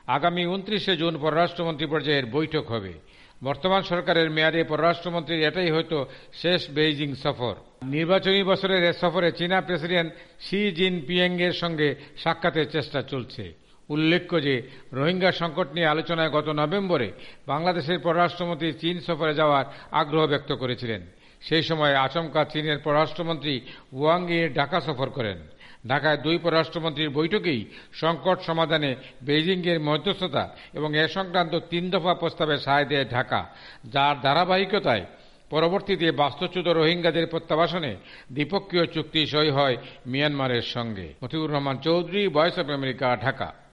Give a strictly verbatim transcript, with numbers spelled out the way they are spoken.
আগামী উনত্রিশে জুন পররাষ্ট্রমন্ত্রী পর্যায়ের বৈঠক হবে। বর্তমান সরকারের মেয়াদে পররাষ্ট্রমন্ত্রীর এটাই হয়তো শেষ বেইজিং সফর। নির্বাচনী বছরের এ সফরে চীনা প্রেসিডেন্ট শি জিনপিং এর সঙ্গে সাক্ষাতের চেষ্টা চলছে। উল্লেখ্য যে রোহিঙ্গা সংকট নিয়ে আলোচনায় গত নভেম্বরে বাংলাদেশের পররাষ্ট্রমন্ত্রী চীন সফরে যাওয়ার আগ্রহ ব্যক্ত করেছিলেন। সেই সময় আচমকা চীনের পররাষ্ট্রমন্ত্রী ওয়াং ই ঢাকা সফর করেন। ঢাকায় দুই পররাষ্ট্রমন্ত্রীর বৈঠকেই সংকট সমাধানে বেইজিংয়ের মধ্যস্থতা এবং এ সংক্রান্ত তিন দফা প্রস্তাবে সায় দেয় ঢাকা, যার ধারাবাহিকতায় পরবর্তীতে বাস্তুচ্যুত রোহিঙ্গাদের প্রত্যাবাসনে দ্বিপক্ষীয় চুক্তি সই হয় মিয়ানমারের সঙ্গে। Motiur Rahman Chowdhury, voice of America, Dhaka.